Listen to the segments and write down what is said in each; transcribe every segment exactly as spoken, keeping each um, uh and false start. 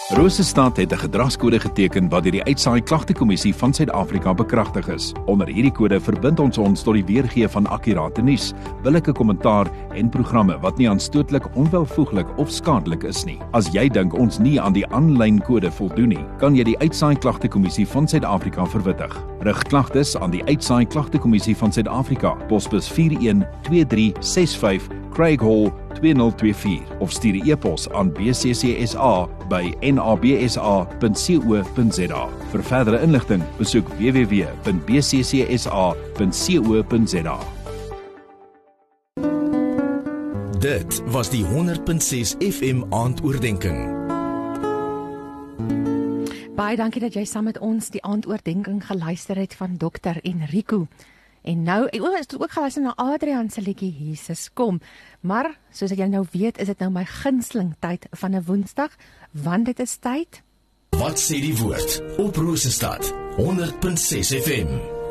Rosestad het 'n gedragskode geteken wat deur die Uitsaai Klagtekommissie van Suid-Afrika bekragtig is. Onder hierdie kode verbind ons ons tot die weergee van akkurate nuus, billike kommentaar en programme wat nie aanstootlik, onwelvoeglik of skadelik is nie. As jy dink ons nie aan die aanlyn kode voldoen nie, kan jy die Uitsaai Klagtekommissie van Suid-Afrika verwittig. Rig klagtes aan die Uitsaai Klagtekommissie van Suid-Afrika, posbus vier een twee drie ses vyf, Craig Hall twee nul twee vier of stuur 'n e-pos aan b c c s a by n a b s a punt co punt z a. Vir verdere inligting, besoek w w w punt b c c s a punt co punt z a. Dit was die honderd punt ses F M aandoordenking. Baie dankie dat jy saam met ons die aandoordenking geluister het van dokter Enrico. En nou, ek het ook geluister na Adrian se liedjie Jesus kom. Maar soos jy nou weet, is dit nou my gunsteling tyd van 'n Woensdag, want dit is tyd. Wat sê die woord op Rosestad honderd punt ses F M.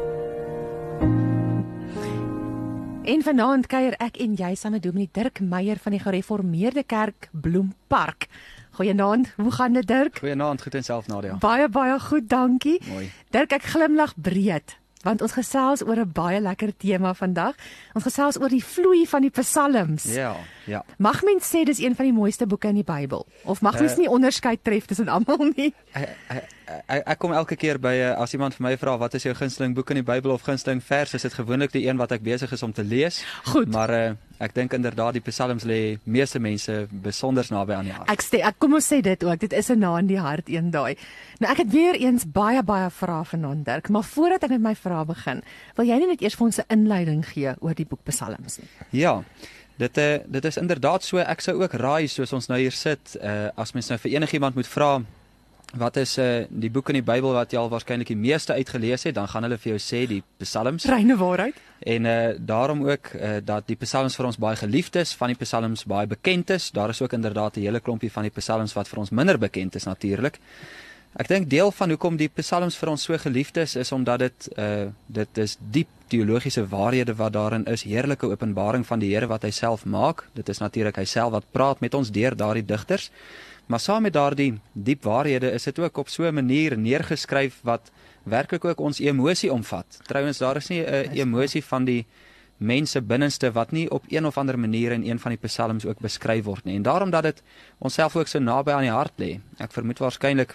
En vanaand kuier ek en jy saam met Dominee Dirk Meyer van die Gereformeerde Kerk Bloempark. Goeienaand, hoe gaan dit Dirk? Goeienaand, goed en self Nadia. Baie baie goed, dankie. Mooi. Dirk, ek glimlag breed, want ons gesels oor 'n baie lekker tema vandag. Ons gesels oor die vloei van die psalms. Ja, ja. Mag mens sê dis een van die mooiste boeke in die Bybel? Of mag mens uh, nie onderskeid tref tussen almal nie? Ek, ek, ek, ek kom elke keer by, as iemand vir my vra, wat is jou gunsteling boek in die Bybel of gunsteling vers, is dit gewoonlik die een wat ek besig is om te lees. Goed. Maar uh, ek dink inderdaad die psalms lê meeste mense besonders naby aan die hart. Ek sê, ek kom ons sê dit ook, dit is 'n na in die hart een daai. Nou ek het weer eens baie baie vrae vanaand Dirk, maar voordat ek met my vrae begin, wil jy nie net eers vir ons 'n inleiding gee oor die boek Psalms nie? Ja. Dit uh, dit is inderdaad so, ek sou ook raai soos ons nou hier sit, uh, as mens nou vir enigiemand moet vra wat is uh, die boek in die Bybel wat jy al waarskynlik die meeste uitgelees het, dan gaan hulle vir jou sê die Psalms. Reine waarheid. En uh, daarom ook uh, dat die Psalms vir ons baie geliefd is, van die Psalms baie bekend is. Daar is ook inderdaad 'n hele klompie van die Psalms wat vir ons minder bekend is natuurlik. Ek dink deel van hoekom die Psalms vir ons so geliefd is, is omdat dit uh, dit is diep teologiese waarhede wat daarin is, heerlike openbaring van die Here wat hy self maak. Dit is natuurlik hy self wat praat met ons deur daardie digters. Maar saam met daardie diep waarhede is dit ook op so 'n manier neergeskryf wat werklik ook ons emosie omvat. Trouwens, daar is nie 'n emosie van die mense binneste wat nie op een of ander manier in een van die psalms ook beskryf word nie. En daarom dat dit onsself ook so naby aan die hart lê. Ek vermoed waarskynlik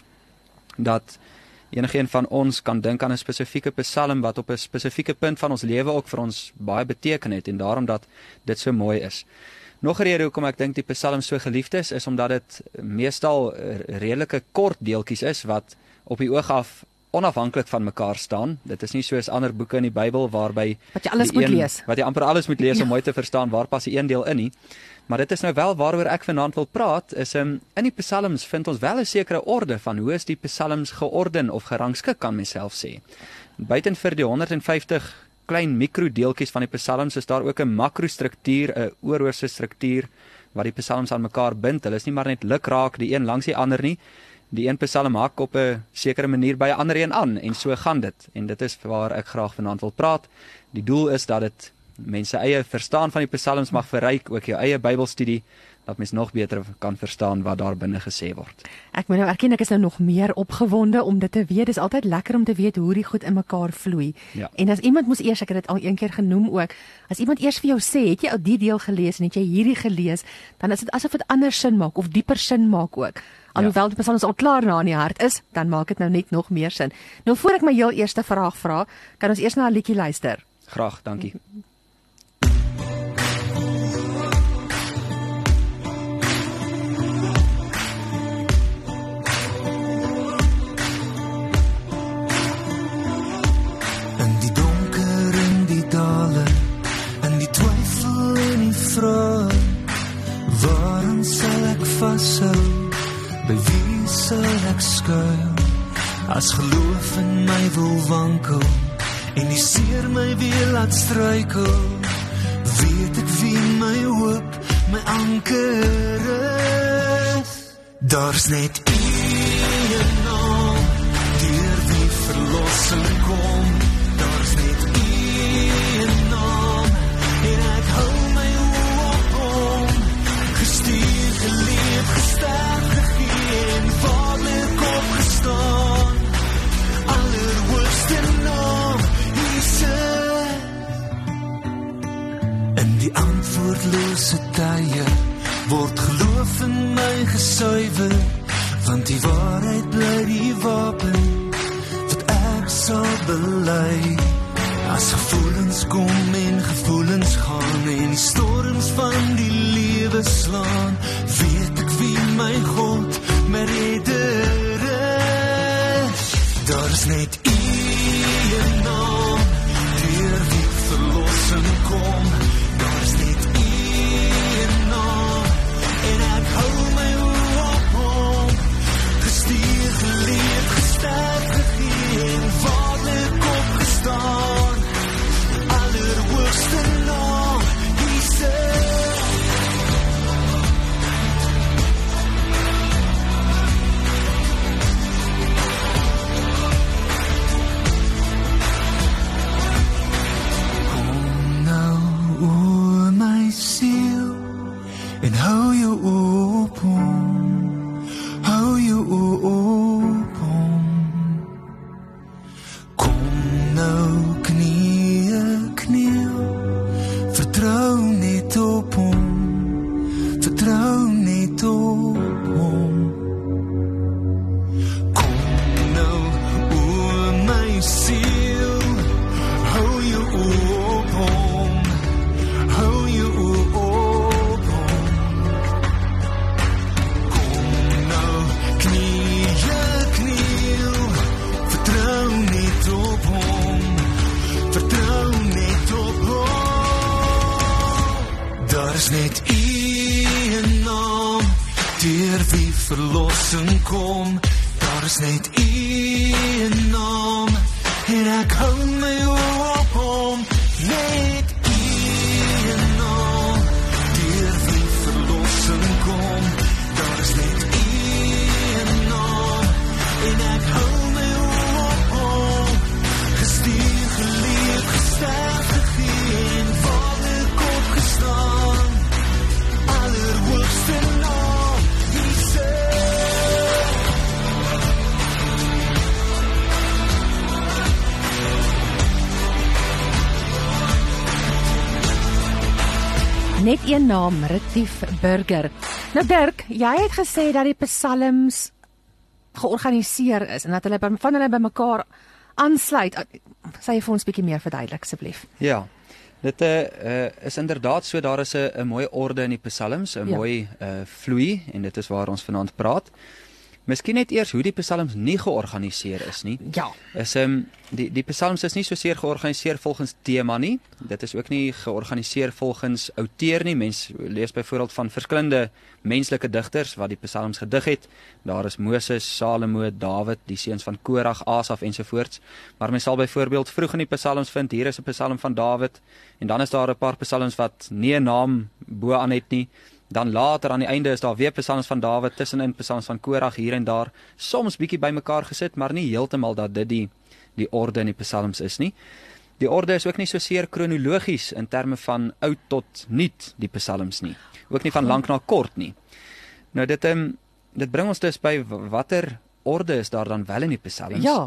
dat enigeen van ons kan dink aan 'n spesifieke psalm wat op 'n spesifieke punt van ons lewe ook vir ons baie beteken het en daarom dat dit so mooi is. Nog 'n rede hoekom ek dink die psalms so geliefd is, is omdat dit meestal redelike kort deeltjies is wat op die oog af onafhanklik van mekaar staan. Dit is nie soos ander boeke in die Bybel waarby wat jy alles moet een, lees. Wat jy amper alles moet lees om mooi te verstaan waar pas die een deel in nie. Maar dit is nou wel waaroor ek vanaand wil praat, is um, in die psalms vind ons wel 'n sekere orde van hoe is die psalms georden of gerangskik, kan mens self sê. Buiten vir die honderd en vyftig klein mikrodeeltjies van die psalms is daar ook 'n makrostruktuur, 'n oorhoofse struktuur wat die psalms aan mekaar bind. Hulle is nie maar net lukraak die een langs die ander nie. Die een psalm hak op 'n sekere manier by 'n ander een aan en so gaan dit. En dit is waar ek graag vanaand wil praat. Die doel is dat dit mense eie verstaan van die psalms mag verryk, ook jou eie Bybelstudie, dat mens nog beter kan verstaan wat daar binne gesê word. Ek moet nou erken, ek is nou nog meer opgewonde om dit te weet. Dit is altyd lekker om te weet hoe die goed in mekaar vloei. Ja. En as iemand moes eers, ek het dit al een keer genoem ook, as iemand eers vir jou sê, het jy al die deel gelees en het jy hierdie gelees, dan is dit asof dit anders sin maak of dieper sin maak ook. Alhoewel die psalms al klaar na in die hart is, dan maak dit nou net nog meer sin. Nou voor ek my heel eerste vraag vra, kan ons eers na 'n liedjie luister. Graag, dankie. Waarin sal ek vashou? By wie sal ek skuil? As geloof in my wil wankel en die seer my weer laat struikel, weet ek wie my hoop, my anker is. Daar's net een naam, deur wie verlossing kom. Daar's net een naam, en ek hou my hoop om. Gestuur, geleef, gesterf, gegee en val suiwer, want die waarheid bly die wapen wat ek sal bely. As gevoelens kom en gevoelens gaan en storms van die lewe slaan, weet ek wie my God, my redder is. Daar is net een naam, deur wie verlossing kom. Daar is net een naam, en ek hou my op hom. Gestuur, geleef, gesterf, gegee en waarlik opgestaan. Allerhoogste naam, Jesus. Kom nou oor my siel en hou jou op hom, hou jou op hom. Kom nou knieë, kniel, vertrou net op hom, vertrou net op hom. Kom nou oor my siel, hou jou op hom, hou jou op hom. Kom nou knieë, kniel, vertrou net op hom, vertrou net op hom. Daar is net een naam, deur wie verlossing kom. Daar is net een naam, en ek hou my op hom. Net een naam, deur wie verlossing kom. Daar is net een naam, en ek hou my op hom. Gestuur, geleef, gesterf, gegee en waarlik opgestaan. Allerhoogste naam, Jesus. Net een naam, Retief Burger. Nou Dirk, jy het gesê dat die psalms georganiseer is en dat hulle by- van hulle by mekaar aansluit. Sê jy vir ons bietjie meer verduidelik asseblief? Ja, dit uh, uh, is inderdaad so, daar is 'n mooi orde in die psalms, 'n Ja. mooi uh, vloei, en dit is waar ons vanaand praat. Miskien net eers hoe die psalms nie georganiseer is nie. Ja. Is um, die die psalms is nie so seer georganiseer volgens tema nie. Dit is ook nie georganiseer volgens outeur nie. Mens lees byvoorbeeld van verskillende menslike digters wat die psalms gedig het. Daar is Moses, Salomo, Dawid, die seuns van Korag, Asaf ensovoorts. Maar mens sal byvoorbeeld vroeg in die psalms vind, hier is 'n psalm van Dawid, en dan is daar 'n paar psalms wat nie 'n naam bo aan het nie. Dan later aan die einde is daar weer psalms van Dawid, tussenin psalms van Korag hier en daar, soms bietjie bymekaar gesit, maar nie heeltemal dat dit die die orde in die psalms is nie. Die orde is ook nie so seer kronologies in terme van oud tot nuut die psalms nie. Ook nie van lank na kort nie. Nou dit um, dit bring ons dus by watter orde is daar dan wel in die psalms? Ja.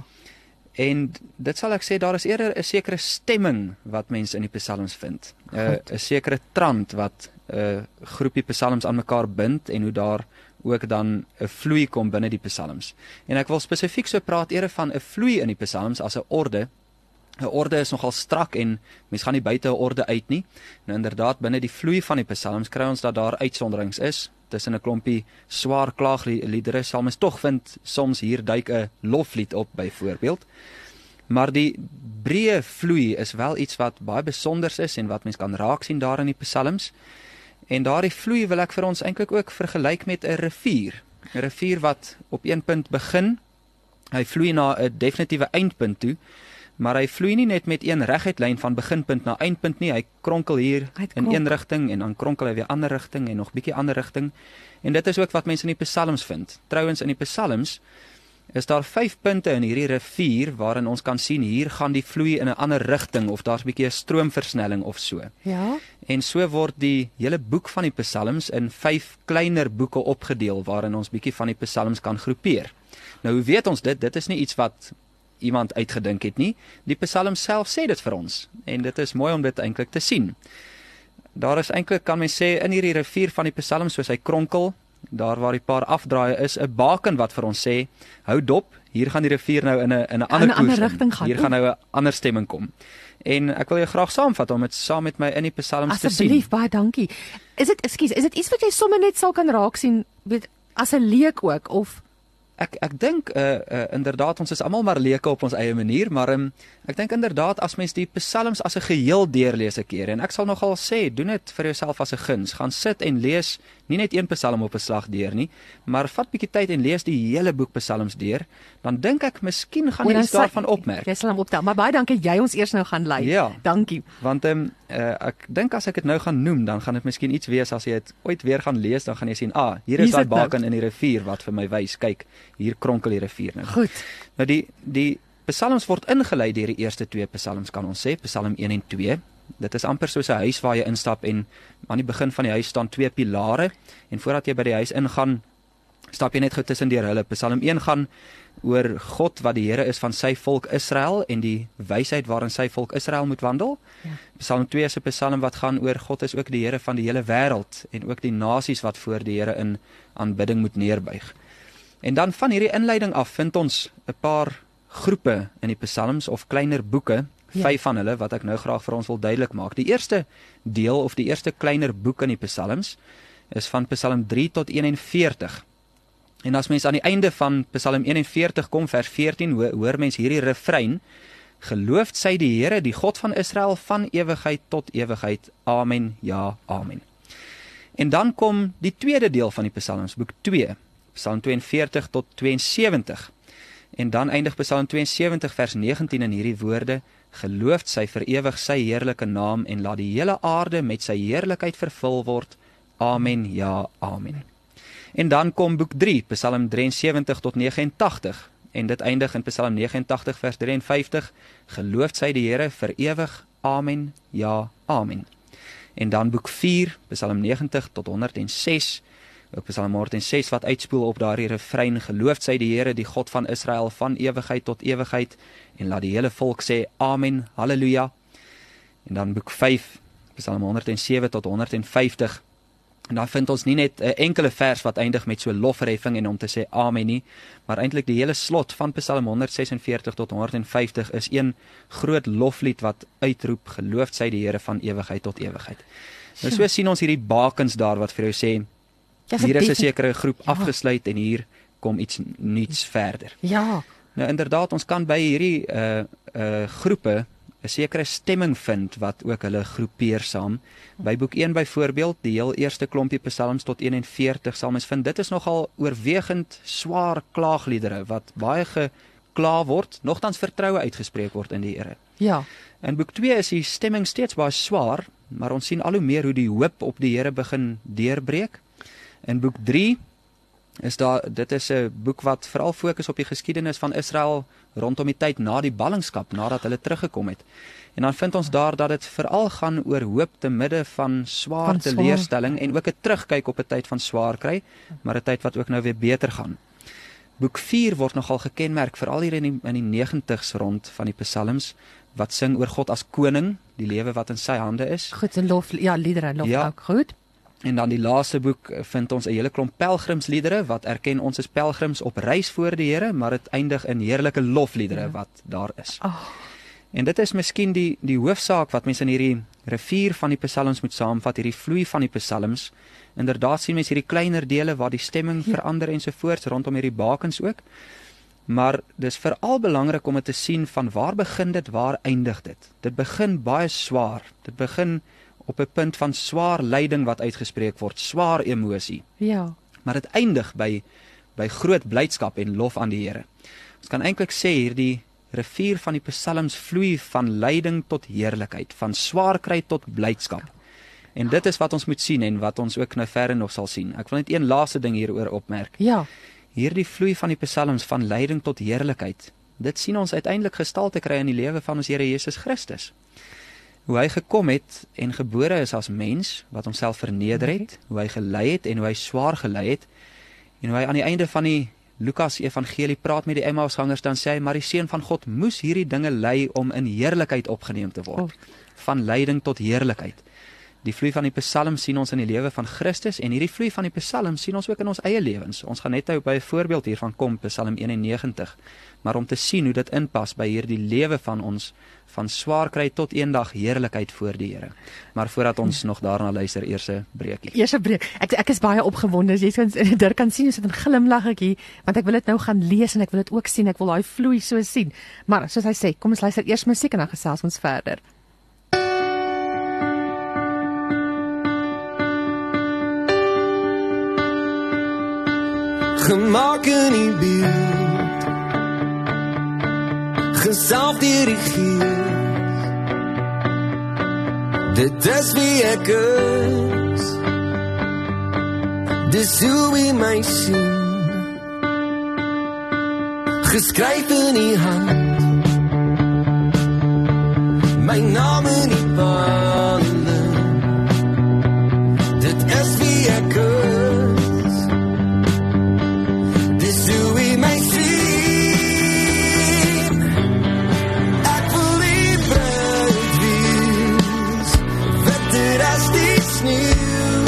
En dit sal ek sê, daar is eerder 'n sekere stemming wat mense in die psalms vind. 'n uh, 'n sekere trant wat 'n uh, groepie psalms aan mekaar bind en hoe daar ook dan 'n vloei kom binne die psalms. En ek wil spesifiek so praat eerder van 'n vloei in die psalms as 'n orde. 'n Orde is nogal strak en mens gaan nie buite 'n orde uit nie. Nou inderdaad, binne die vloei van die psalms kry ons dat daar uitsonderings is. Tussen 'n klompie swaar klaagliedere sal mens tog vind soms hier duik 'n loflied op byvoorbeeld. Maar die breë vloei is wel iets wat baie besonders is en wat mens kan raak sien daar in die psalms. En daardie vloei wil ek vir ons eintlik ook vergelyk met 'n rivier. 'n Rivier wat op een punt begin, hy vloei na 'n definitiewe eindpunt toe, maar hy vloei nie net met een reguit lyn van beginpunt na eindpunt nie, hy kronkel hier Hy in een rigting en dan kronkel hy weer ander rigting en nog bietjie ander rigting. En dit is ook wat mense in die psalms vind. Trouwens in die psalms is daar vyf punte in hierdie rivier waarin ons kan sien hier gaan die vloei in 'n ander rigting of daar's 'n bietjie 'n stroomversnelling of so. Ja. En so word die hele boek van die psalms in vyf kleiner boeke opgedeel waarin ons bietjie van die psalms kan groepeer. Nou hoe weet ons dit? Dit is nie iets wat iemand uitgedink het nie. Die psalms self sê dit vir ons en dit is mooi om dit eintlik te sien. Daar is eintlik, kan mens sê, in hierdie rivier van die psalms soos hy kronkel, daar waar die paar afdraaie is, 'n baken wat vir ons sê, hou dop, hier gaan die rivier nou in 'n in 'n ander koers rigting gaan. Hier gaan nou 'n ander stemming kom. En ek wil jou graag saamvat om dit saam met my in die psalms te sien. Asseblief, baie dankie. Is dit, ekskuus, is dit iets wat jy sommer net sal kan raak sien, weet, as 'n leek ook, of Ek ek dink uh, uh, inderdaad ons is almal maar leuke op ons eie manier, maar um, ek dink inderdaad as mens die psalms as 'n geheel deurlees 'n keer, en ek sal nogal sê, doen dit vir jouself as 'n guns, gaan sit en lees nie net een psalm op 'n slag deur nie, maar vat bietjie tyd en lees die hele boek psalms deur, dan dink ek miskien gaan jy iets daarvan opmerk. Jy sal hom optel, maar baie dankie jy ons eers nou gaan lei. Ja. Dankie. Want um, uh, ek dink as ek dit nou gaan noem, dan gaan dit miskien iets wees as jy dit ooit weer gaan lees, dan gaan jy sien, ah, hier is daai baken nou in die rivier wat vir my wys, kyk, hier kronkel die rivier nou. Goed. Nou die die psalms word ingelei deur die eerste twee psalms, kan ons sê, Psalm een en twee. Dit is amper soos 'n huis waar jy instap en aan die begin van die huis staan twee pilare en voordat jy by die huis ingaan, stap jy net gou tussen deur hulle. Psalm een gaan oor God wat die Here is van sy volk Israel en die wysheid waarin sy volk Israel moet wandel. Ja. Psalm twee is 'n psalm wat gaan oor God is ook die Here van die hele wêreld en ook die nasies wat voor die Here in aanbidding moet neerbuig. En dan van hierdie inleiding af vind ons 'n paar groepe in die psalms of kleiner boeke, ja. vyf van hulle wat ek nou graag vir ons wil duidelik maak. Die eerste deel of die eerste kleiner boek in die psalms is van Psalm drie tot een en veertig. En as mens aan die einde van Psalm een en veertig kom, vers veertien, hoor mens hierdie refrein: Gelooft sy die Here, die God van Israel, van ewigheid tot ewigheid. Amen, ja, amen. En dan kom die tweede deel van die psalms, boek twee, Psalm twee en veertig tot twee en sewentig. En dan eindig Psalm twee en sewentig vers negentien in hierdie woorde: Gelooft sy vir ewig sy heerlike naam en laat die hele aarde met sy heerlikheid vervul word. Amen, ja, amen. En dan kom boek drie, Psalm drie en sewentig tot nege en tagtig. En dit eindig in Psalm nege en tagtig vers drie en vyftig. Gelooft sy die Here vir ewig. Amen, ja, amen. En dan boek vier, Psalm negentig tot honderd en ses. Ook Psalm honderd en ses wat uitspoel op daardie refrein: Gelooft sy die Here, die God van Israel, van ewigheid tot ewigheid, en laat die hele volk sê amen, halleluja. En dan boek vyf, Psalm honderd en sewe tot honderd en vyftig. En dan vind ons nie net 'n enkele vers wat eindig met so lofverheffing en om te sê amen nie, maar eintlik die hele slot van Psalm honderd sesenveertig tot honderd en vyftig is een groot loflied wat uitroep: Gelooft sy die Here van ewigheid tot ewigheid. Nou so sien ons hierdie bakens daar wat vir jou sê, ja, hier is 'n sekere groep ja. afgesluit en hier kom iets nuuts verder. Ja. Nou inderdaad, ons kan by hierdie uh uh groepe 'n sekere stemming vind wat ook hulle groepeer saam. By boek een byvoorbeeld, die heel eerste klompie psalms tot een en veertig sal mens vind, dit is nogal oorwegend swaar klaagliedere wat baie gekla word, nogtans vertroue uitgespreek word in die Here. Ja. In boek twee is die stemming steeds baie swaar, maar ons sien al hoe meer hoe die hoop op die Here begin deurbreek. In boek drie is daar, dit is 'n boek wat veral fokus op die geskiedenis van Israel rondom die tyd na die ballingskap, nadat hulle teruggekom het. En dan vind ons daar dat dit veral gaan oor hoop te midde van swaar van teleurstelling en ook 'n terugkyk op 'n tyd van swaar kry, maar 'n tyd wat ook nou weer beter gaan. Boek vier word nogal gekenmerk, veral hier in die, in die negentigs rond van die psalms, wat sing oor God as koning, die lewe wat in sy hande is. Goed, en lof, ja, liedere, lof ja. ook, goed. En dan die laaste boek vind ons 'n hele klomp pelgrimsliedere wat erken ons is pelgrims op reis voor die Here, maar dit eindig in heerlike lofliedere ja. wat daar is. Oh. En dit is miskien die die hoofsaak wat mense in hierdie rivier van die psalms moet saamvat, hierdie vloei van die psalms. Inderdaad sien mense hierdie kleiner dele waar die stemming ja. verander ensovoorts rondom hierdie bakens ook. Maar dis veral belangrik om dit te sien van waar begin dit, waar eindig dit. Dit begin baie swaar. Dit begin op 'n punt van swaar lyding wat uitgespreek word, swaar emosie. Ja. Maar dit eindig by by groot blydskap en lof aan die Here. Ons kan eintlik sê hierdie rivier van die psalms vloei van lyding tot heerlikheid, van swaar kry tot blydskap. En dit is wat ons moet sien en wat ons ook nou verder nog sal sien. Ek wil net een laaste ding hieroor opmerk. Ja. Hierdie vloei van die psalms van lyding tot heerlikheid. Dit sien ons uiteindelik gestalte kry in die lewe van ons Here Jesus Christus. Hoe hy gekom het en gebore is as mens, wat homself verneder het, hoe hy gelei het en hoe hy swaar gelei het, en hoe hy aan die einde van die Lukas evangelie praat met die Emmausgangers, dan sê hy, maar die Seun van God moes hierdie dinge ly om in heerlikheid opgeneem te word. Van lyding tot heerlikheid. Die vloei van die Psalm sien ons in die lewe van Christus en hierdie vloei van die Psalm sien ons ook in ons eie lewens. Ons gaan net nou by 'n voorbeeld hiervan kom, Psalm eenennegentig, maar om te sien hoe dit inpas by hierdie lewe van ons, van swaar kry tot eendag heerlikheid voor die Here. Maar voordat ons ja. nog daarna luister, eers 'n breekie. Eers 'n breek. Ek ek is baie opgewonde. Jy kan Dirk kan sien hoe sit 'n glimlag ek hier, want ek wil dit nou gaan lees en ek wil dit ook sien. Ek wil daai vloei so sien. Maar soos hy sê, kom ons luister eers musiek en dan gesels ons verder. Gemaak in die beeld, gesalf deur die Gees. Dit is wie ek is, dis hoe U my sien, geskryf in die hand, my naam in die pale. Dit is wie ek is, dis hoe U my sien. Ek wil U bruid wees, witter as die sneeuw,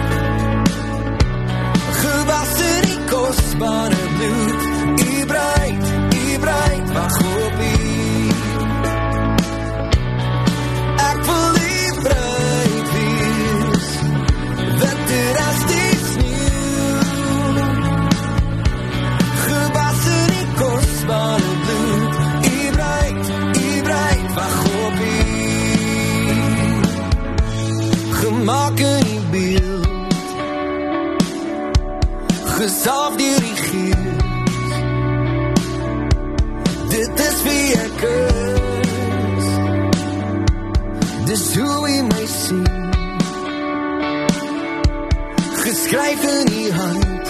gewas in die kosbare bloed. U bruid, U bruid, wag op U. Ek wil U bruid wees, witter as die sneeuw, gewas in die kosbare bloed. U bruid, U bruid, wag op U. Gemaak in die beeld, gesalf deur die Gees. Dit is wie ek is, dis hoe U my sien, geskryf in die hand,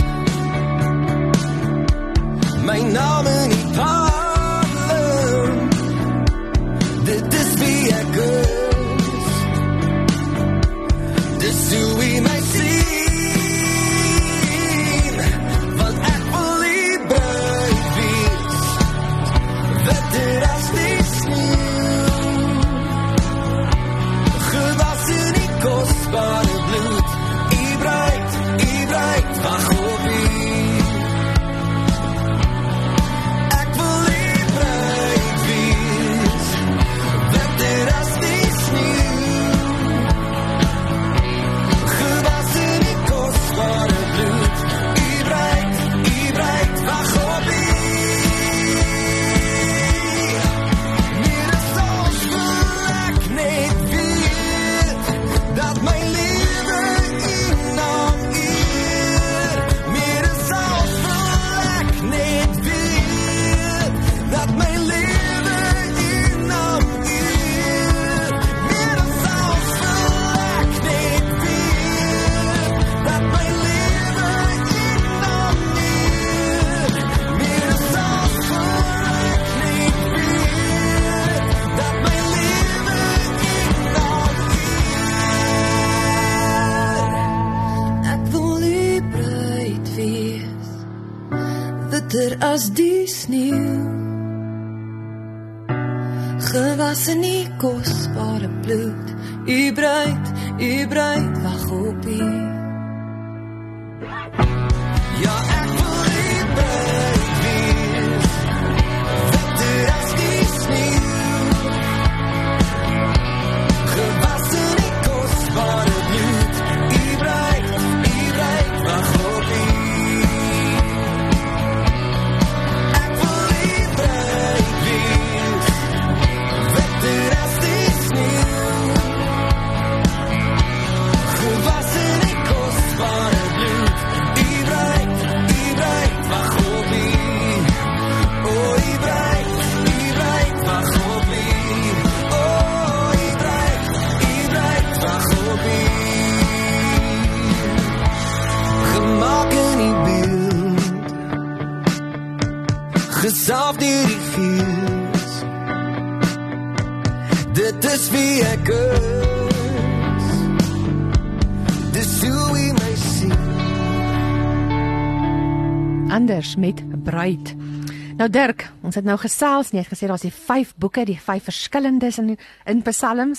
my naam in die palm. Dit is wie ek is, dis hoe U my sien, want ek wil U bruid wees, witter as die sneeuw, gewas in die kosbare bloed. U bruid, U bruid, wag op U. Ek wil U bruid wees, witter as die sneeuw, gewas in die kosbare bloed. U bruid, U bruid, wag op U. Meer as ons wil ek net weet, dat my lewe U naam eer. Meer as ons wil ek net weet, dat my lewe U naam eer. Meer as ons wil ek net weet, dat my lewe U naam eer. Meer as ons wil ek net weet, dat my lewe U naam eer. Ek wil U bruid wees, witter as die sneeuw, gewas in die kosbare bloed. U bruid, U bruid, wag op U. Ja, ek wil U bruid wees, witter as die sneeuw, gewas in die kosbare bloed. U bruid, U bruid, wag op U. Ek wil U bruid wees, witter as die sneeuw, gewas in die kosbare bloed. U bruid, U bruid, wag op U. O, U bruid, U bruid, wag op U. O, U bruid, U bruid, wag op U. Gemaak in die beeld, gesalf deur die Gees. Dit is wie ek is, dis hoe U my sien. Anders met bruid. Nou Dirk, ons het nou gesels, jy het gesê daar's die vyf boeke, die vyf verskillendes in in Psalms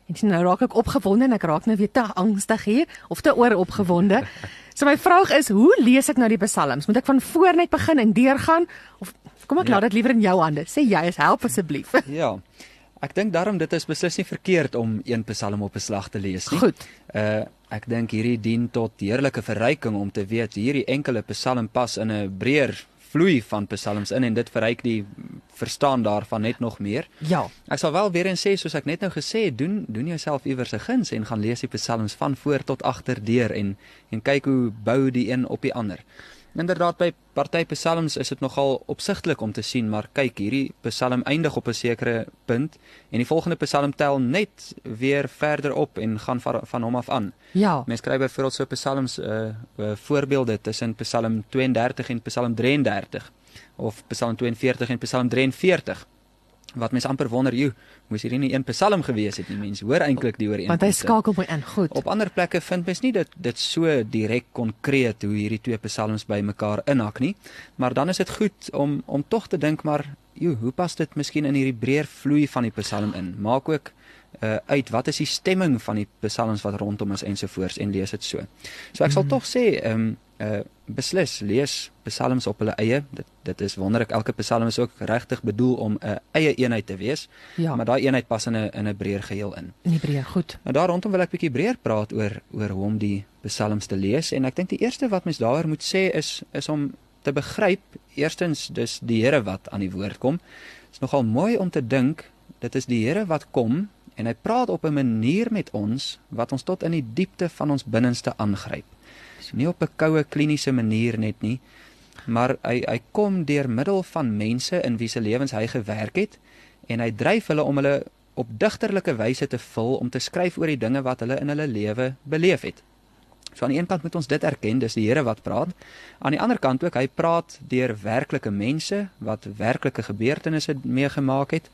En sien, nou raak ek opgewonde en ek raak nou weer te angstig hier of te oor opgewonde. So my vraag is, hoe lees ek nou die psalms? Moet ek van voor net begin en deurgaan of kom ek ja. laat dit liewer in jou hande? Sê jy is help asseblief. Ja. Ek dink daarom dit is beslis nie verkeerd om een psalm op 'n slag te lees nie. Goed. Uh ek dink hierdie dien tot heerlike verryking om te weet hierdie enkele psalm pas in 'n breër vloei van psalms in en dit verryk die verstaan daarvan net nog meer. Ja. Ek sal wel weer eens sê, soos ek net nou gesê het, doen doen jouself iewers 'n guns en gaan lees die psalms van voor tot agter deur en en kyk hoe bou die een op die ander. Inderdaad, by party psalms is dit nogal opsigtelik om te sien, maar kyk, hierdie psalm eindig op 'n sekere punt en die volgende psalm tel net weer verder op en gaan van, van hom af aan. Ja. Mens kry byvoorbeeld so psalms uh, uh, voorbeelde tussen psalm tweeëndertig en psalm drieëndertig of psalm twee en veertig en psalm drie en veertig. Wat mens amper wonder, joe, moes hierdie nie een psalm gewees het nie, mens hoor eintlik die ooreenkomste. Want hy skakel my in, goed. Op ander plekke vind mens nie dit dit so direk konkreet hoe hierdie twee psalms by mekaar inhak nie, maar dan is dit goed om om tog te dink, maar joe, hoe pas dit miskien in hierdie breër vloei van die psalm in? Maak ook uh, uit wat is die stemming van die psalms wat rondom is ensovoorts en lees dit so. So ek sal mm. tog sê, ehm um, Uh, beslis, lees psalms op hulle eie, dit, dit is wonderlik, elke psalm is ook regtig bedoel om 'n eie eenheid te wees, ja. maar daai eenheid pas in 'n in 'n breër geheel in. In die breër, goed. Nou daar rondom wil ek bietjie breër praat oor oor hoe om die psalms te lees en ek dink die eerste wat mens daaroor moet sê is is om te begryp, eerstens dis die Here wat aan die woord kom. Dit is nogal mooi om te dink, dit is die Here wat kom en hy praat op 'n manier met ons wat ons tot in die diepte van ons binneste aangryp. Nie op 'n koue kliniese manier net nie, maar hy hy kom deur middel van mense in wie se lewens hy gewerk het en hy dryf hulle om hulle op digterlike wyse te vul om te skryf oor die dinge wat hulle in hulle lewe beleef het. So aan die een kant moet ons dit erken, dis die Here wat praat. Aan die ander kant ook, hy praat deur werklike mense wat werklike gebeurtenisse meegemaak het.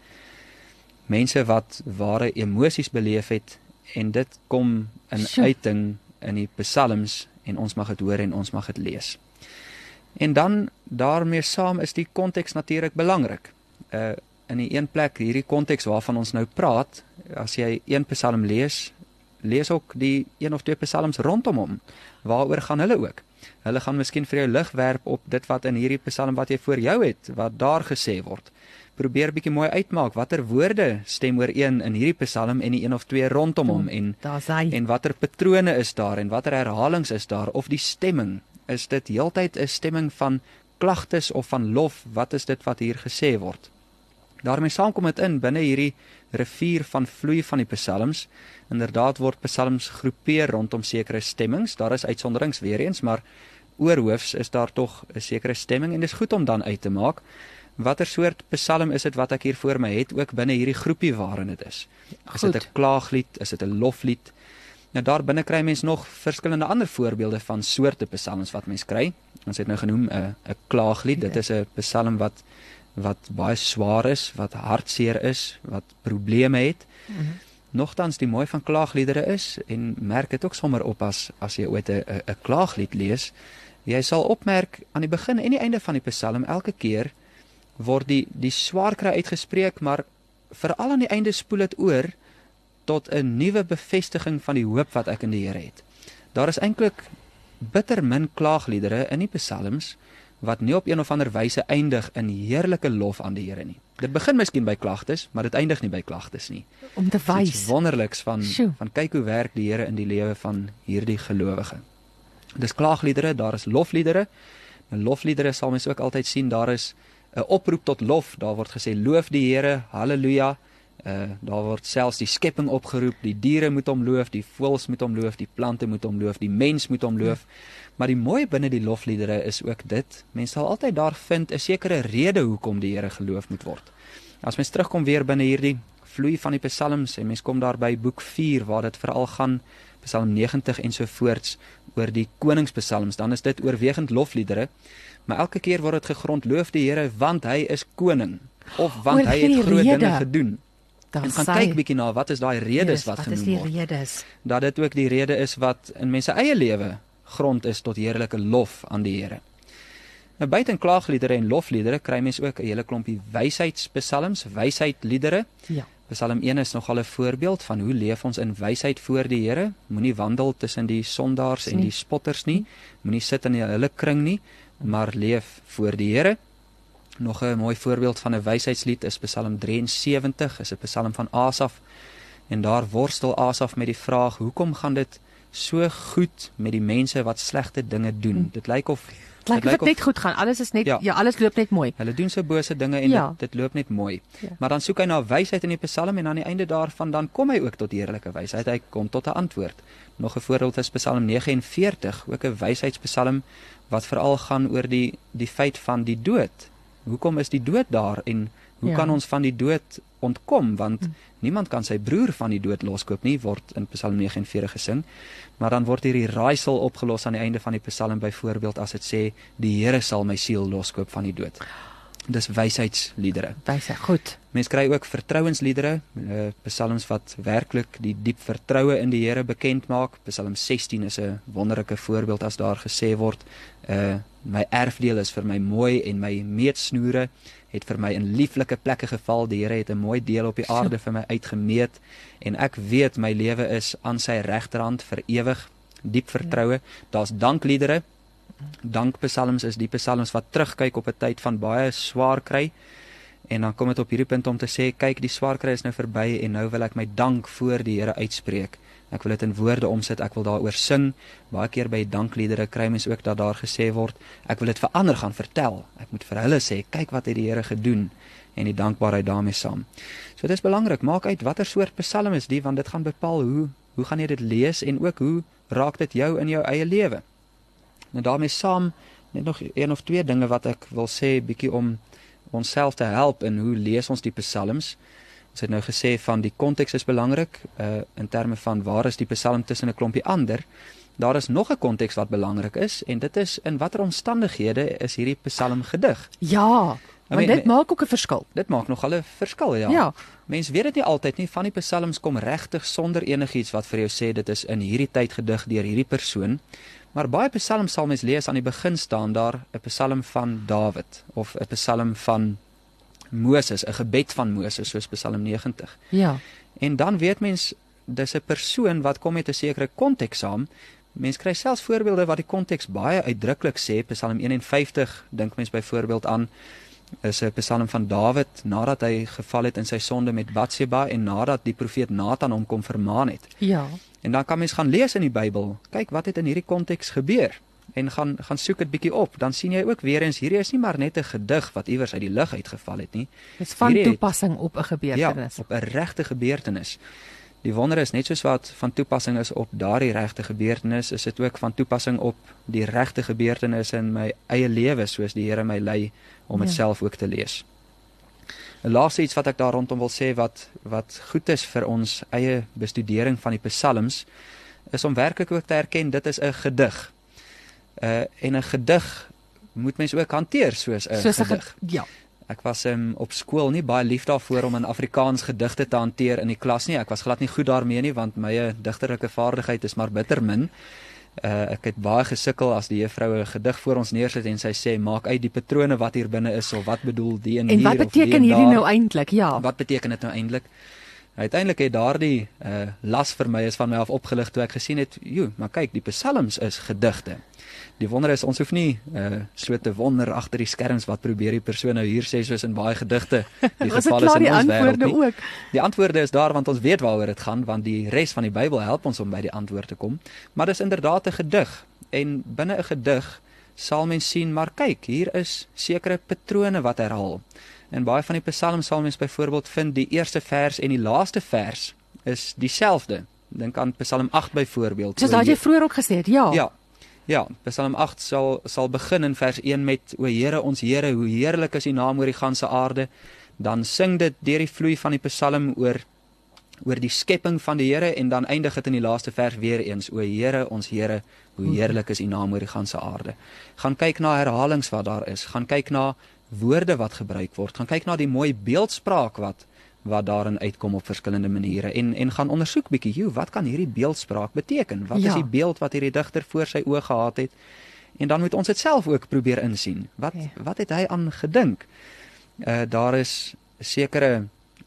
Mense wat ware emosies beleef het en dit kom in Sjoe. uiting in die psalms en ons mag dit hoor en ons mag dit lees. En dan daarmee saam is die konteks natuurlik belangrik. Uh in die een plek hierdie konteks waarvan ons nou praat, as jy een psalm lees, lees ook die een of twee psalms rondom hom. Waaroor gaan hulle ook? Hulle gaan miskien vir jou lig werp op dit wat in hierdie psalm wat jy voor jou het, wat daar gesê word. Probeer bietjie mooi uitmaak watter woorde stem ooreen in hierdie psalm en die een of twee rondom hom en en watter patrone is daar en watter herhalings is daar of die stemming, is dit heeltyd 'n stemming van klagtes of van lof, wat is dit wat hier gesê word? Daarmee saam kom dit in binne hierdie rivier van vloei van die psalms. Inderdaad word psalms groepeer rondom sekere stemmings, daar is uitsonderings weer eens, maar oorhoofs is daar tog 'n sekere stemming en dis goed om dan uit te maak watter soort psalm is dit wat ek hier voor my het, ook binne hierdie groepie waarin dit is. Is dit 'n klaaglied, is dit 'n loflied? Nou daar binne kry mens nog verskillende ander voorbeelde van soorte psalms wat mens kry. Ons het nou genoem 'n 'n klaaglied, dit is 'n psalm wat wat baie swaar is, wat hartseer is, wat probleme het. Mm-hmm. Nogtans die mooi van klaagliedere is, en merk dit ook sommer op as as jy ooit 'n 'n klaaglied lees, jy sal opmerk aan die begin en die einde van die psalm elke keer word die die swaar kry uitgespreek, maar veral aan die einde spoel dit oor tot 'n nuwe bevestiging van die hoop wat ek in die Here het. Daar is eintlik bitter min klaagliedere in die psalms wat nie op een of ander wyse eindig in heerlike lof aan die Here nie. Dit begin miskien by klagtes, maar dit eindig nie by klagtes nie. Om te wys. Iets wonderliks van Sjoe. van kyk hoe werk die Here in die lewe van hierdie gelowige. Dis klaagliedere, daar is lofliedere. En lofliedere sal mens ook altyd sien, daar is 'n oproep tot lof. Daar word gesê loof die Here, haleluja. Uh, daar word selfs die skepping opgeroep, die diere moet hom loof, die voëls moet hom loof, die plante moet hom loof, die mens moet hom loof. Ja. Maar die mooi binne die lofliedere is ook dit, mens sal altyd daar vind 'n sekere rede hoekom die Here geloof moet word. As mens terugkom weer binne hierdie vloei van die psalms en mens kom daar by boek vier waar dit veral gaan, Psalm negentig en so voorts, oor die koningspsalms, dan is dit oorwegend lofliedere, maar elke keer word dit gegrond, loof die Here want hy is koning, of want Oor hy het die groot rede. dinge gedoen. Dan En gaan sy- kyk bietjie na wat is daai redes Redes, wat wat genoem is die word. redes? Dat dit ook die rede is wat in mense eie lewe grond is tot heerlike lof aan die Here. Nou buiten klaagliedere en lofliedere kry mens ook 'n hele klompie wysheidspsalms, wysheidliedere. Ja. Psalm een is nogal 'n voorbeeld van hoe leef ons in wysheid voor die Here. Moenie wandel tussen die sondaars en die spotters nie. Moenie sit in hulle kring nie, maar leef voor die Here. Nog 'n mooi voorbeeld van 'n wysheidslied is Psalm drieënsewentig, is 'n Psalm van Asaf. En daar worstel Asaf met die vraag: hoekom gaan dit so goed met die mense wat slegte dinge doen? Dit lyk of Dit lyk of dit net goed gaan. Alles is net ja, Ja. ja alles loop net mooi. Hulle doen so bose dinge en Ja. dit, dit loop net mooi. Ja. Maar dan soek hy na wysheid in die Psalm en aan die einde daarvan dan kom hy ook tot heerlike wysheid. Hy kom tot 'n antwoord. Nog 'n voorbeeld is Psalm vyf nege veertig, ook 'n wysheidspsalm wat veral gaan oor die die feit van die dood. Hoekom is die dood daar en hoe Ja. kan ons van die dood ontkom? Want hmm. niemand kan sy broer van die dood loskoop nie, word in Psalm vyf nege gesing. Maar dan word hierdie raaisel opgelos aan die einde van die Psalm, byvoorbeeld as dit sê, die Here sal my siel loskoop van die dood. Dis wysheidsliedere. Wysheid, goed. Mens kry ook vertrouensliedere, uh, psalms wat werklik die diep vertroue in die Here bekend maak. Psalm sestien is 'n wonderlike voorbeeld as daar gesê word, uh, my erfdeel is vir my mooi en my meetsnoere het vir my in lieflike plekke geval. Die Here het 'n mooi deel op die aarde vir my uitgemeet en ek weet my lewe is aan sy regterhand vir ewig. Diep vertroue. Daar's dankliedere. Dankpsalms is die psalms wat terugkyk op 'n tyd van baie swaar kry. En dan kom dit op hierdie punt om te sê, kyk, die swaar kry is nou verby en nou wil ek my dank voor die Here uitspreek. Ek wil dit in woorde omsit, ek wil daaroor sing. Baie keer by dankliedere kry mens ook dat daar gesê word, ek wil dit vir ander gaan vertel. Ek moet vir hulle sê, kyk wat het die Here gedoen en die dankbaarheid daarmee saam. So dit is belangrik, maak uit watter soort psalm is die, want dit gaan bepaal hoe hoe gaan jy dit lees en ook hoe raak dit jou in jou eie lewe. Nou daarmee saam net nog een of twee dinge wat ek wil sê bietjie om onsself te help in hoe lees ons die psalms. Ons het nou gesê van die konteks is belangrik, uh, in terme van waar is die psalm tussen 'n klompie ander. Daar is nog 'n konteks wat belangrik is en dit is in watter omstandighede is hierdie psalm gedig. Ja, want dit maak ook 'n verskil. Dit maak nogal 'n verskil, ja. Ja. Mens weet dit nie altyd nie, van die psalms kom regtig sonder enigiets wat vir jou sê dit is in hierdie tyd gedig deur hierdie persoon. Maar baie psalms sal mens lees aan die begin staan daar 'n psalm van Dawid of 'n psalm van Moses, 'n gebed van Moses soos Psalm negentig. Ja. En dan weet mens dis 'n persoon wat kom met 'n sekere konteks saam. Mens kry selfs voorbeelde wat die konteks baie uitdruklik sê. Psalm eenenvyftig dink mens byvoorbeeld aan is 'n psalm van Dawid nadat hy geval het in sy sonde met Batseba en nadat die profeet Nathan hom kom vermaan het. Ja. En dan kan mens gaan lees in die Bybel, kyk wat het in hierdie konteks gebeur en gaan gaan soek dit bietjie op. Dan sien jy ook weer eens hierdie is nie maar net 'n gedig wat iewers uit die lug uitgeval het nie. Dis van Hierdie het- toepassing op 'n gebeurtenis. Ja, op 'n regte gebeurtenis. Die wonder is net soos wat van toepassing is op daardie regte gebeurtenis, is dit ook van toepassing op die regte gebeurtenisse in my eie lewe soos die Here my lei om dit Ja. self ook te lees. 'n Laaste iets wat ek daar rondom wil sê wat wat goed is vir ons eie bestudering van die psalms is om werklik ook te erken dit is 'n gedig. Uh en 'n gedig moet mens ook hanteer soos 'n Soos 'n gedig. ge- ja. Ek was um, op skool nie baie lief daarvoor om in Afrikaans gedigte te hanteer in die klas nie. Ek was glad nie goed daarmee nie want my digterlike vaardigheid is maar bitter min. Uh, ek het baie gesukkel as die juffrou 'n gedig voor ons neersit en sy sê maak uit die patrone wat hier binne is of wat bedoel die en, En hier wat of die beteken en hierdie daar. nou eintlik? Ja. Wat beteken dit nou eintlik? Uiteindelik het daardie uh, las vir my is van my af opgelig toe ek gesien het, joe, maar kyk, die psalms is gedigte. Die wonder is ons hoef nie uh, so te wonder agter die skerms wat probeer die persoon nou hier sê soos in baie gedigte. Die Was dit geval is klaar in die ons wêreld antwoorde nie. ook? Die antwoorde is daar want ons weet waaroor dit gaan want die res van die Bybel help ons om by die antwoord te kom. Maar dis inderdaad 'n gedig en binne 'n gedig sal mens sien maar kyk, hier is sekere patrone wat herhaal. En baie van die psalms sal mens byvoorbeeld vind die eerste vers en die laaste vers is dieselfde. Dink aan Psalm agt byvoorbeeld. Soos daai jy vroeër ook gesê het, ja. Ja. Ja, Psalm agt sal sal begin in vers een met o Here ons Here, hoe heerlik is U naam oor die ganse aarde. Dan sing dit deur die vloei van die psalm oor oor die skepping van die Here en dan eindig dit in die laaste vers weer eens o Here ons Here, hoe heerlik is U naam oor die ganse aarde. Gaan kyk na herhalings wat daar is, gaan kyk na woorde wat gebruik word, gaan kyk na die mooi beeldspraak wat wat daarin uitkom op verskillende maniere en en gaan ondersoek bietjie, joe, wat kan hierdie beeldspraak beteken? Wat Ja. is die beeld wat hierdie digter voor sy oë gehad het? En dan moet ons dit self ook probeer insien. Wat Ja. wat het hy aan gedink? Uh daar is sekere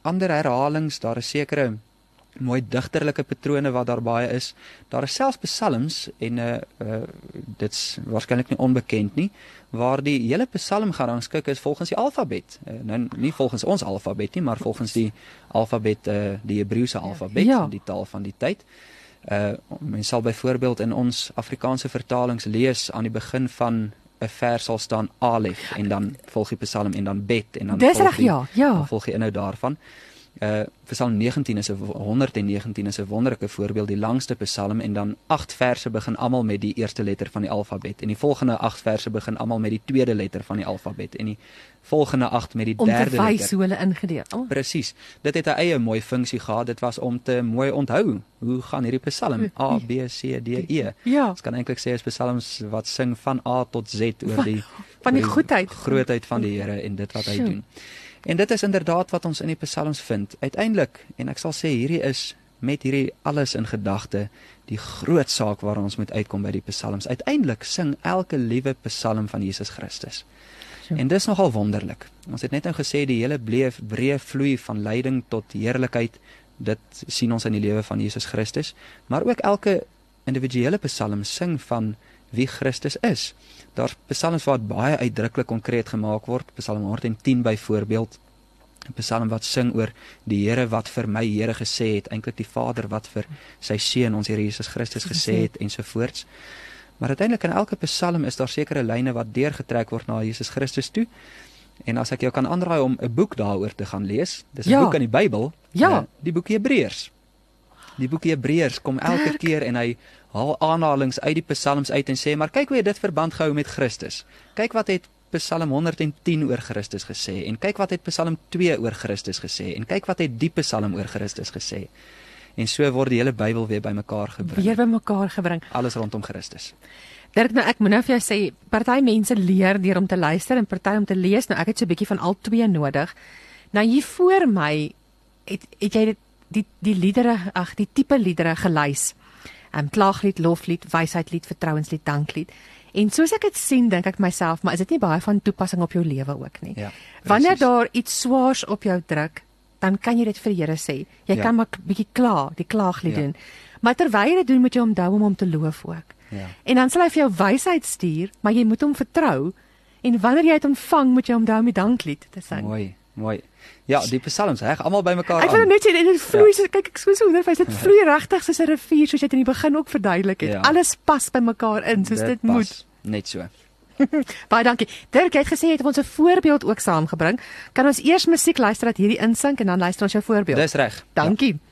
ander herhalings, daar is sekere mooi digterlike patrone wat daar baie is. Daar is selfs psalms en uh, uh, dit's waarskynlik nie onbekend nie, waar die hele psalm gerangskik is volgens die alfabet. Uh, nou nie volgens ons alfabet nie, maar volgens die alfabet, uh, die Hebreëse alfabet, Ja. die taal van die tyd. Uh, mens sal byvoorbeeld in ons Afrikaanse vertalings lees aan die begin van 'n vers sal staan Alef en dan volg die psalm en dan Bet en dan Dis volg reg, die, ja, ja. dan volg die inhoud daarvan. Uh, Psalm negentien is 'n honderdnegentien is 'n wonderlike voorbeeld, die langste psalm en dan agt verse begin almal met die eerste letter van die alfabet en die volgende agt verse begin almal met die tweede letter van die alfabet en die volgende agt met die Om te derde wys letter. hoe hulle ingedeel. Oh. Presies. Dit het 'n eie mooi funksie gehad. Dit was om te mooi onthou hoe gaan hierdie psalm A B C D E. Ja. Ons kan eintlik sê is psalms wat sing van A tot Z oor die Van die oor goedheid. grootheid van die Here en dit wat hy Sjoe. doen. En dit is inderdaad wat ons in die psalms vind. Uiteindelik, en ek sal sê hierdie is met hierdie alles in gedagte die groot saak waar ons moet uitkom by die psalms. Uiteindelik sing elke liewe psalm van Jesus Christus. Sjoe. En dis nogal wonderlik. Ons het net nou gesê die hele breë breë vloei van lyding tot heerlikheid, dit sien ons in die lewe van Jesus Christus, maar ook elke individuele psalm sing van wie Christus is. Daar's psalms wat baie uitdruklik konkreet gemaak word, Psalm honderdtien byvoorbeeld, 'n psalm wat sing oor die Here wat vir my Here gesê het, eintlik die Vader wat vir sy seun ons Here Jesus Christus gesê het ensovoorts. Maar uiteindelik in elke psalm is daar sekere lyne wat deurgetrek word na Jesus Christus toe. En as ek jou kan aanraai om 'n boek daaroor te gaan lees, dis 'n Ja. boek in die Bybel, Ja. uh, die boek Hebreërs. Die boek Hebreërs kom elke Dirk. keer en hy haal aanhalings uit die psalms uit en sê, maar kyk hoe hy dit verband gehou met Christus. Kyk wat het Psalm honderdtien oor Christus gesê en kyk wat het Psalm twee oor Christus gesê en kyk wat het die psalm oor Christus gesê. En so word die hele Bybel weer bymekaar gebring. Weer bymekaar gebring. Alles rondom Christus. Dirk, nou ek moet nou vir jou sê, party mense leer deur om te luister en party om te lees. Nou ek het so 'n bietjie van al twee nodig. Nou hier voor my het het jy dit die die liedere, ag die tipe liedere gelys. Um, klaaglied, loflied, wysheidlied, vertrouenslied, danklied. En soos ek dit sien, dink ek myself, maar is dit nie baie van toepassing op jou lewe ook nie? Ja, Wanneer presies. daar iets swaars op jou druk, dan kan jy dit vir die Here sê. Jy Ja. kan maar 'n bietjie kla, die klaaglied Ja. doen. Maar terwyl jy dit doen, moet jy onthou om hom te loof ook. Ja. En dan sal hy vir jou wysheid stuur, maar jy moet hom vertrou. En wanneer jy dit ontvang, moet jy onthou om die danklied te sing. Mooi, mooi. Ja, die psalms heg almal bymekaar Ek wil aan. net sê dit vloei, Ja. so, kyk ek so so wonderwys, dit vloei regtig soos 'n rivier, soos jy dit in die begin ook verduidelik het. Ja. Alles pas by mekaar in, soos dit, pas moet. Net so. Baie dankie. Dirk, jy het gesê jy het ons 'n voorbeeld ook saamgebring. Kan ons eers musiek luister dat hierdie insink en dan luister ons jou voorbeeld? Dis reg. Dankie. Ja.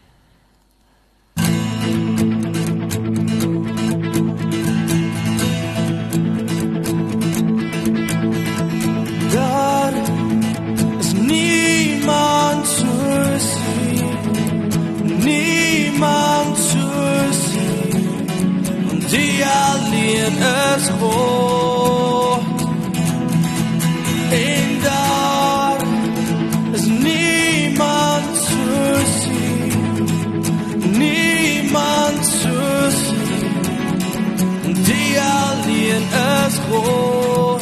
Daar is niemand soos U, niemand soos U, want U alleen is God. En daar is niemand soos U, niemand soos U, want U alleen is God.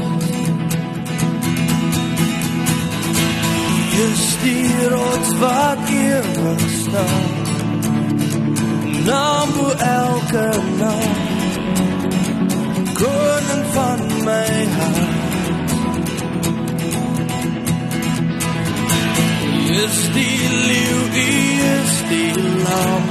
Is die rots wat ewig staan, naam hoe elke naam, koning van my hart. Is die leeuw, is die lam,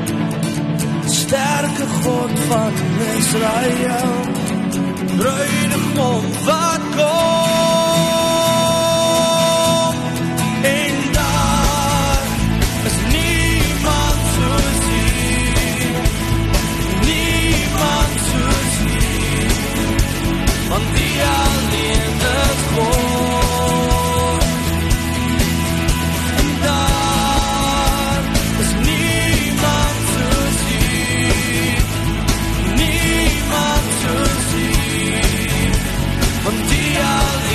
sterke God van Israel, bruidegom wat kom. Want die alleen is God. En daar is niemand soos U, niemand soos U, want die alleen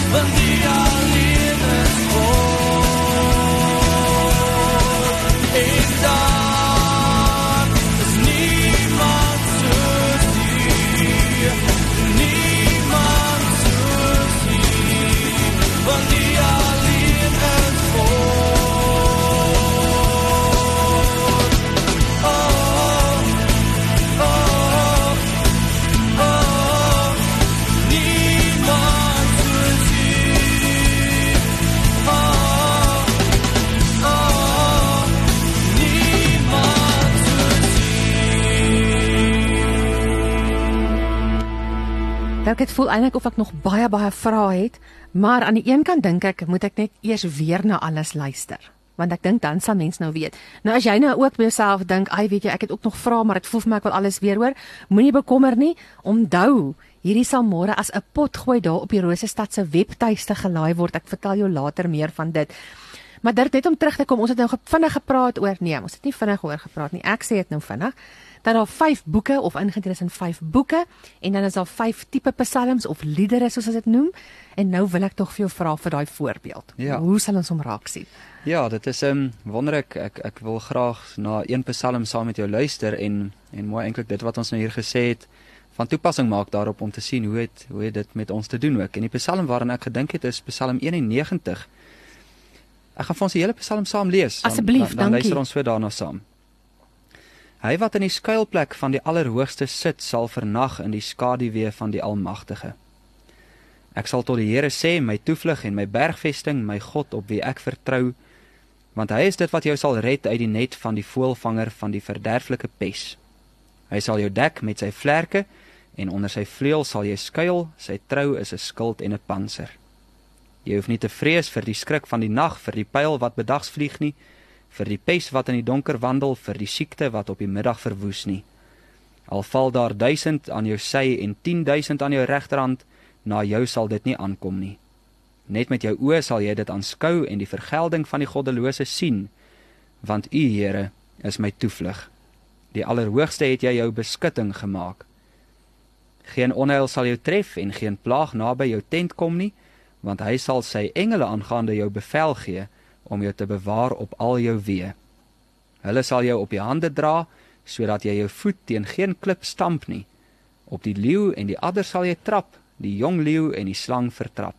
want die alleen is God. En daar is niemand soos die, niemand soos die, want die alleen is God. Oh, oh, oh, oh, niemand soos die. Oh, oh, niemand soos Ek het voel eintlik of ek nog baie baie vrae het, maar aan die een kant dink ek moet ek net eers weer na alles luister. Want ek dink dan sal mens nou weet. Nou as jy nou ook by jouself dink, "Ai, weet jy, ek het ook nog vrae, maar dit voel vir my ek wil alles weer hoor." Moenie bekommer nie. Onthou, hierdie sal môre as 'n potgooi daar op die Rosestad se webtuiste gelaai word. Ek vertel jou later meer van dit. Maar Dirk, net om terug te kom, ons het nou ge- vinnig gepraat oor, nee, ons het nie vinnig oor gepraat nie. Ek sê dit nou vinnig. Dat daar vyf boeke of ingedeel is in vyf boeke en dan is daar vyf tipe psalms of liedere soos ons dit noem. En nou wil ek tog vir jou vra vir daai voorbeeld. Ja. Hoe sal ons hom raak sien? Ja, dit is um, wonderlik. Ek ek wil graag na een psalm saam met jou luister en en mooi eintlik dit wat ons nou hier gesê het van toepassing maak daarop om te sien hoe het hoe het dit met ons te doen ook. En die psalm waaraan ek gedink het is Psalm eenennegentig. Ek gaan vir ons die hele psalm saam lees. Dan- Asseblief, dan, dan dankie. luister ons so daarna saam. Hy wat in die skuilplek van die Allerhoogste sit, sal vernag in die skaduwee van die Almagtige. Ek sal tot die Here sê, my toevlug en my bergvesting, my God op wie ek vertrou, want hy is dit wat jou sal red uit die net van die voëlvanger van die verderflike pes. Hy sal jou dek met sy vlerke en onder sy vleuel sal jy skuil, sy trou is 'n skild en 'n pantser. Jy hoef nie te vrees vir die skrik van die nag, vir die pyl wat bedags vlieg nie, vir die pes wat in die donker wandel, vir die siekte wat op die middag verwoes nie. Al val daar duisend aan jou sy en tienduisend aan jou regterhand, na jou sal dit nie aankom nie. Net met jou oë sal jy dit aanskou en die vergelding van die goddelose sien, want U, Here, is my toevlug. Die Allerhoogste het jy jou beskutting gemaak. Geen onheil sal jou tref en geen plaag naby jou tent kom nie, want hy sal sy engele aangaande jou bevel gee om jou te bewaar op al jou weë. Hulle sal jou op die hande dra, sodat jy jou voet teen geen klip stamp nie. Op die leeu en die adder sal jy trap, die jong leeu en die slang vertrap.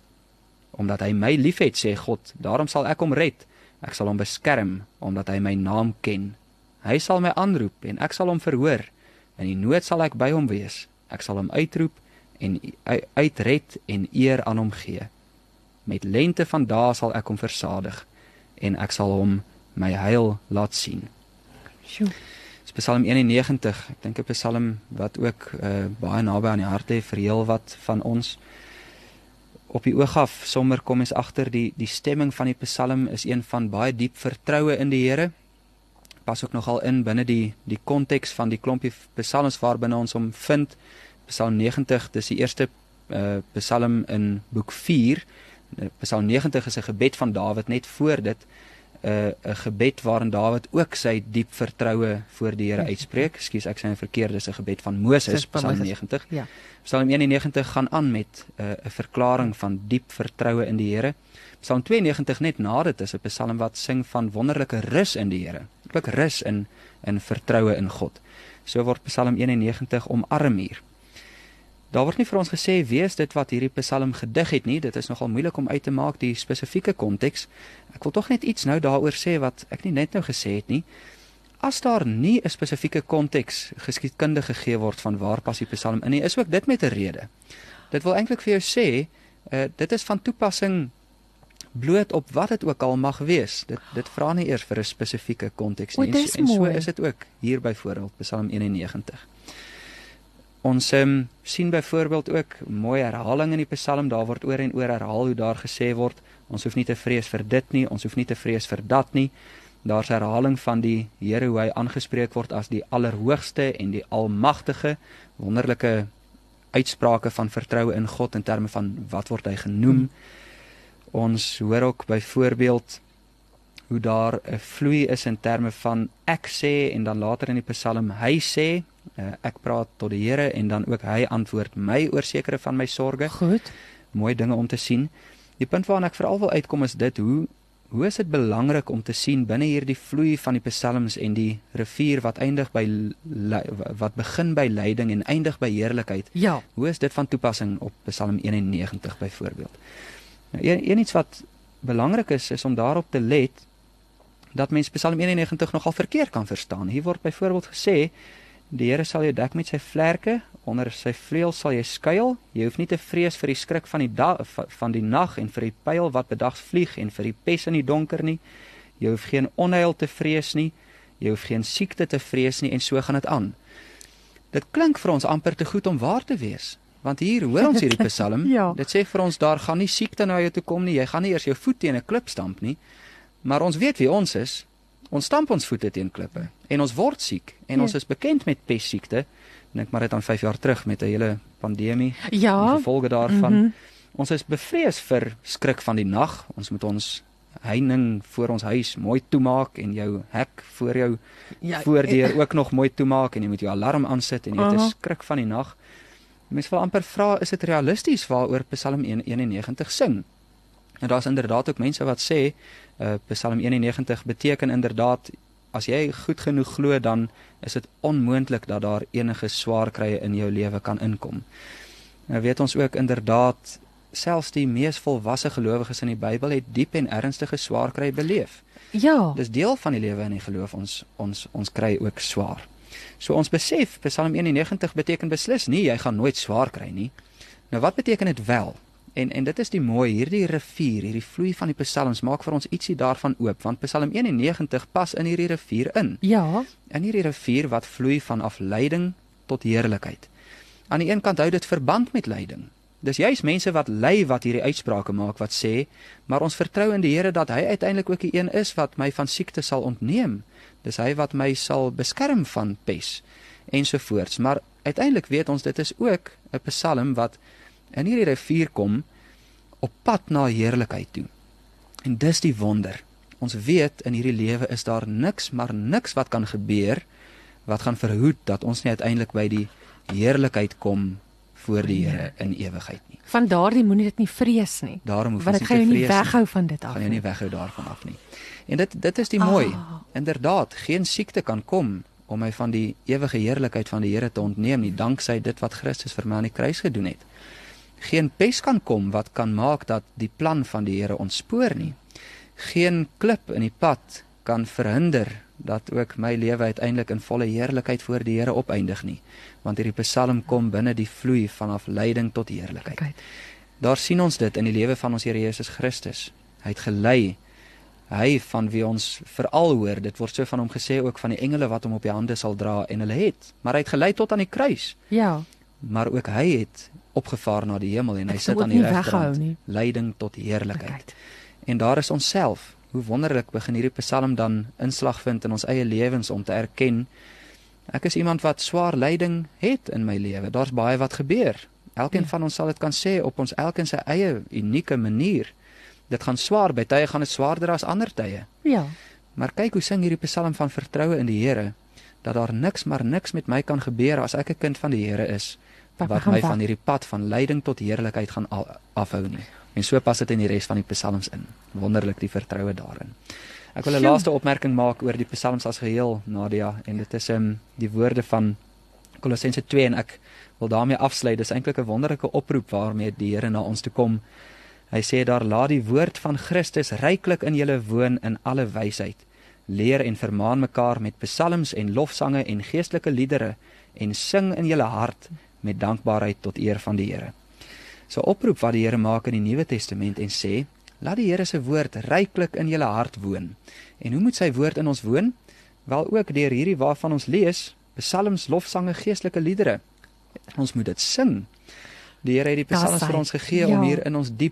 Omdat hy my liefhet, sê God, daarom sal ek hom red. Ek sal hom beskerm, omdat hy my naam ken. Hy sal my aanroep en ek sal hom verhoor. In die nood sal ek by hom wees. Ek sal hom uitroep en uitred en eer aan hom gee. Met lente van dae sal ek hom versadig en ek sal hom my heil laat sien. Sjoe. Psalm eenennegentig, ek dink 'n psalm wat ook uh, baie naby aan die hart lê vir heel wat van ons. Op die oog af sommer kom ons agter die die stemming van die psalm is een van baie diep vertroue in die Here. Pas ook nogal in binne die die konteks van die klompie psalms waarbinne ons hom vind. Psalm negentig, dis die eerste uh, psalm in boek vier. Psalm negentig is 'n gebed van Dawid net voor dit. 'n uh, 'n gebed waarin Dawid ook sy diep vertroue voor die Here uitspreek. Ekskuus, ek sê verkeerd, dis 'n gebed van Moses, Psalm negentig. Ja. Psalm eenennegentig gaan aan met 'n uh, 'n verklaring van diep vertroue in die Here. Psalm tweeënnegentig net na dit is 'n psalm wat sing van wonderlike rus in die Here. Ook rus in in vertroue in God. So word Psalm eenennegentig omarm hier. Daar word nie vir ons gesê wie is dit wat hierdie psalm gedig het nie. Dit is nogal moeilik om uit te maak die spesifieke konteks. Ek wil tog net iets nou daaroor sê wat ek nie net nou gesê het nie. As daar nie 'n spesifieke konteks geskiedkundig gegee word van waar pas die psalm in nie, is ook dit met 'n rede. Dit wil eintlik vir jou sê, uh, dit is van toepassing bloot op wat dit ook al mag wees. Dit dit vra nie eers vir 'n spesifieke konteks nie. O, dis en, en so mooi. is dit ook hier byvoorbeeld Psalm eenennegentig. Ons um, sien byvoorbeeld ook mooi herhaling in die psalm, daar word oor en oor herhaal hoe daar gesê word, ons hoef nie te vrees vir dit nie, ons hoef nie te vrees vir dat nie. Daar's herhaling van die Here hoe hy aangespreek word as die Allerhoogste en die Almagtige, wonderlike uitsprake van vertroue in God in terme van wat word hy genoem. Hmm. Ons hoor ook byvoorbeeld hoe daar 'n vloei is in terme van ek sê en dan later in die psalm hy sê, uh, ek praat tot die Here en dan ook hy antwoord my oor sekere van my sorges. Goed. mooi dinge om te sien. Die punt waarna ek veral wil uitkom is dit, hoe hoe is dit belangrik om te sien binne hierdie vloei van die psalms en die rivier wat eindig by wat begin by lyding en eindig by heerlikheid. Ja. Hoe is dit van toepassing op Psalm eenennegentig byvoorbeeld? Nou, een, een iets wat belangrik is, is om daarop te let dat mens Psalm eenennegentig nogal verkeerd kan verstaan. Hier word byvoorbeeld gesê, die Here sal jou dek met sy vlerke, onder sy vleuels sal jy skuil, jy hoef nie te vrees vir die skrik van die, da, van die nag en vir die pyl wat bedags vlieg en vir die pes in die donker nie, jy hoef geen onheil te vrees nie, jy hoef geen siekte te vrees nie en so gaan dit aan. Dit klink vir ons amper te goed om waar te wees, want hier hoor ons hierdie Psalm, ja. Dit sê vir ons, daar gaan nie siekte na jou toe kom nie, jy gaan nie eers jou voet teen 'n klip stamp nie, maar ons weet wie ons is, ons stamp ons voete teen klippe, en ons word siek, en ja. ons is bekend met pessiekte, dink maar dit aan vyf jaar terug met 'n hele pandemie, ja. die gevolge daarvan, mm-hmm. Ons is bevrees vir skrik van die nag, ons moet ons heining voor ons huis mooi toemaak, en jou hek voor jou ja, voordeur ook nog mooi toemaak, en jy moet jou alarm aansit, en jy het 'n skrik van die nag. Mense wil amper vra, is dit realisties waaroor Psalm eenennegentig sing? En daar is inderdaad ook mense wat sê, uh, Psalm eenennegentig beteken inderdaad, as jy goed genoeg glo, dan is dit onmoontlik dat daar enige swaar krye in jou lewe kan inkom. Nou weet ons ook inderdaad, selfs die mees volwasse gelowiges in die Bybel het diep en ernstige swaar kry beleef. Ja. Dis deel van die lewe in die geloof, ons, ons, ons kry ook swaar. So ons besef, Psalm eenennegentig beteken beslis nie, jy gaan nooit swaar kry nie. Nou wat beteken dit wel? En, en dit is die mooi, hierdie rivier, hierdie vloei van die psalms, maak vir ons ietsie daarvan oop, want Psalm eenennegentig pas in hierdie rivier in. Ja. In hierdie rivier wat vloei vanaf lyding tot heerlikheid. Aan die een kant hou dit verband met lyding. Dis juist mense wat ly wat hierdie uitsprake maak, wat sê, maar ons vertrou in die Here dat hy uiteindelik ook die een is wat my van siekte sal ontneem. Dis hy wat my sal beskerm van pes, ensovoorts. Maar uiteindelik weet ons, dit is ook 'n psalm wat in hierdie rivier kom, op pad na heerlikheid toe. En dis die wonder. Ons weet, in hierdie lewe is daar niks, maar niks wat kan gebeur, wat gaan verhoed, dat ons nie uiteindelik by die heerlikheid kom, voor die Here in ewigheid nie. Van daardie moenie dit nie vrees nie. Daarom hoef want ons dit gaan nie jou te nie vrees weghou van dit af. Gaan jou nie weghou daarvan af nie. En dit dit is die mooi. Ah. Inderdaad, geen siekte kan kom om my van die ewige heerlikheid van die Here te ontneem nie, danksy dit wat Christus vir my aan die kruis gedoen het. Geen pes kan kom wat kan maak dat die plan van die Here ontspoor nie. Geen klip in die pad kan verhinder dat ook my lewe uiteindelik in volle heerlikheid voor die Here opeindig nie, want hierdie psalm kom binne die vloei vanaf lyding tot heerlikheid. Okay. Daar sien ons dit in die lewe van ons Here Jesus Christus. Hy het gelei, hy van wie ons veral hoor, dit word so van hom gesê ook van die engele wat hom op die hande sal dra, en hulle het, maar hy het gelei tot aan die kruis. Ja. Maar ook hy het opgevaar na die hemel, en hy Ek sit sou aan ook die nie weghou regterhand, nie. lyding tot heerlikheid. Right. En daar is ons self. Hoe wonderlik begin hierdie psalm dan inslag vind in ons eie lewens om te erken, ek is iemand wat swaar lyding het in my lewe. Daar's baie wat gebeur. Elkeen ja. van ons sal dit kan sê op ons elkeen sy eie unieke manier. Dit gaan swaar, by tye gaan dit swaarder as ander tye. Ja. Maar kyk hoe sing hierdie psalm van vertroue in die Here, dat daar niks maar niks met my kan gebeur as ek 'n kind van die Here is, wat, wat my van hierdie pad van lyding tot heerlikheid gaan afhou nie. En so pas dit in die res van die psalms in. Wonderlik die vertroue daarin. Ek wil 'n laaste opmerking maak oor die psalms as geheel, Nadia, en dit is um, die woorde van Kolossense twee, en ek wil daarmee afsluit. Dis eintlik 'n wonderlike oproep waarmee die Here na ons toe kom. Hy sê daar, laat die woord van Christus ryklik in julle woon in alle wysheid. Leer en vermaan mekaar met psalms en lofsange en geestelike liedere, en sing in julle hart met dankbaarheid tot eer van die Here. So oproep wat die Here maak in die Nuwe Testament en sê, laat die Here se woord ryklik in julle hart woon. En hoe moet sy woord in ons woon? Wel ook deur hierdie waarvan ons lees, psalms, lofsange, geestelike liedere. Ons moet dit sing. Die Here het die psalms vir ons gegee ja. om hier in ons diep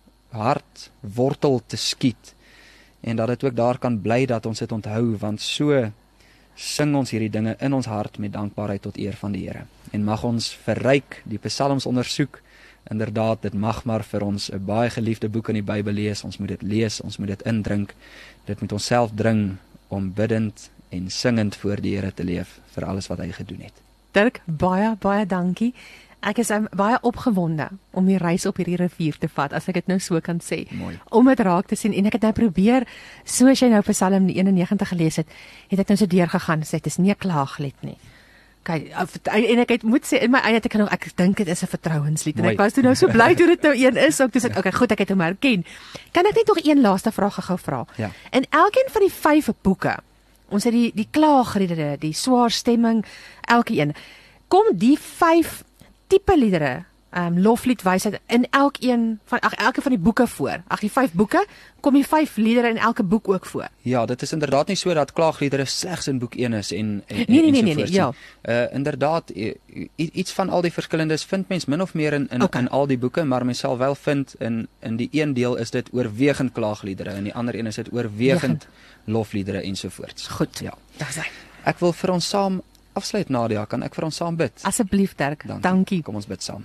hart wortel te skiet. En dat dit ook daar kan bly dat ons dit onthou, want so sing ons hierdie dinge in ons hart met dankbaarheid tot eer van die Here. En mag ons verryk die psalms ondersoek. Inderdaad, dit mag maar vir ons 'n baie geliefde boek in die Bybel lees. Ons moet dit lees, ons moet dit indrink. Dit moet ons self dring om biddend en singend voor die Here te leef vir alles wat hy gedoen het. Dirk, baie baie dankie. Ek is um, baie opgewonde om die reis op hierdie rivier te vat, as ek dit nou so kan sê. Mooi. Om dit raak te sien en ek het nou probeer, soos jy nou Psalm eenennegentig gelees het, het ek nou so deurgegaan en sê, dit is nie 'n klaaglied nie. Kyk, en ek het, moet sê, in my eie ek kan nog, ek dink dit is 'n vertrouenslied, en ek was toe nou so bly toe dit nou een is, ook toe sê ek, okay, goed, ek het hom herken. Kan ek net nog een laaste vraag gou vra? Ja. In elkeen van die vyf boeke, ons het die, die klaagliedere, die swaar stemming, elke een, kom die vyf tipe liedere, um, lofliedwysheid, in elkeen van, ag, elke van die boeke voor. Ag, die vyf boeke, kom die vyf liedere in elke boek ook voor. Ja, dit is inderdaad nie so dat klaagliedere slegs in boek een is en en Nee, nee, en nee, nee, nee, ja. Uh inderdaad i- i- iets van al die verskillendes vind mens min of meer in in, Okay. in al die boeke, maar mens sal wel vind in in die een deel is dit oorwegend klaagliedere en die ander een is dit oorwegend lofliedere ensovoorts. Goed. Ja. Daar's hy. Ek wil vir ons saam afsluit, Nadia, kan ek vir ons saam bid? Asseblief, Dirk. Dankie. Dankie. Kom ons bid saam.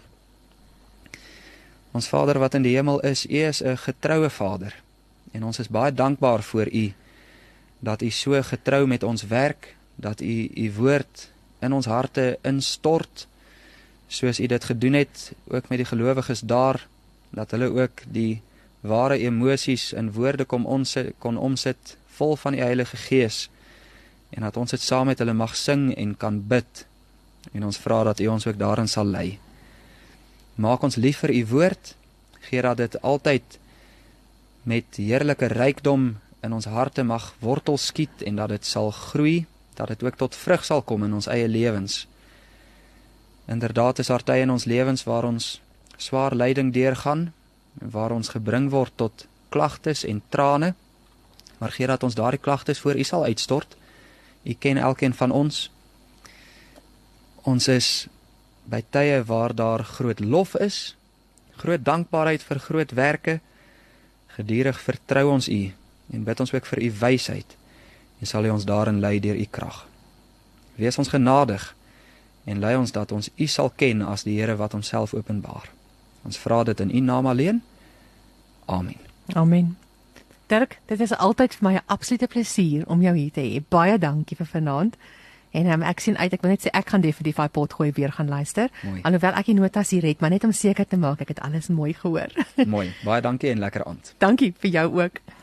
Ons Vader wat in die hemel is, U is 'n getroue Vader. En ons is baie dankbaar vir U dat U so getrou met ons werk, dat U U woord in ons harte instort, soos U dit gedoen het ook met die gelowiges daar, dat hulle ook die ware emosies in woorde kom ons kon omsit, vol van die Heilige Gees, en dat ons dit saam met hulle mag sing en kan bid. En ons vra dat U ons ook daarin sal lei. Maak ons lief vir U woord, gee dat dit altyd met heerlike rykdom in ons harte mag wortel skiet en dat dit sal groei, dat dit ook tot vrug sal kom in ons eie lewens. Inderdaad is daar tye in ons lewens waar ons swaar lyding deurgaan, waar ons gebring word tot klagtes en trane, maar gee dat ons daardie klagtes voor U sal uitstort. U ken elkeen van ons. Ons is by tye waar daar groot lof is, groot dankbaarheid vir groot werke, gedurig vertrou ons U en bid ons ook vir U wysheid en sal U ons daarin lei deur U krag. Wees ons genadig en lei ons dat ons U sal ken as die Here wat homself openbaar. Ons vra dit in U naam alleen. Amen. Amen. Dirk, dit is altyd vir my 'n absolute plesier om jou hier te hê. Baie dankie vir vanaand. En um, ek sien uit, ek wil net sê ek gaan definitief daai potgooi weer gaan luister. Mooi. Alhoewel ek die notas hier het, maar net om seker te maak ek het alles mooi gehoor. Mooi. Baie dankie en lekker aand. Dankie vir jou ook.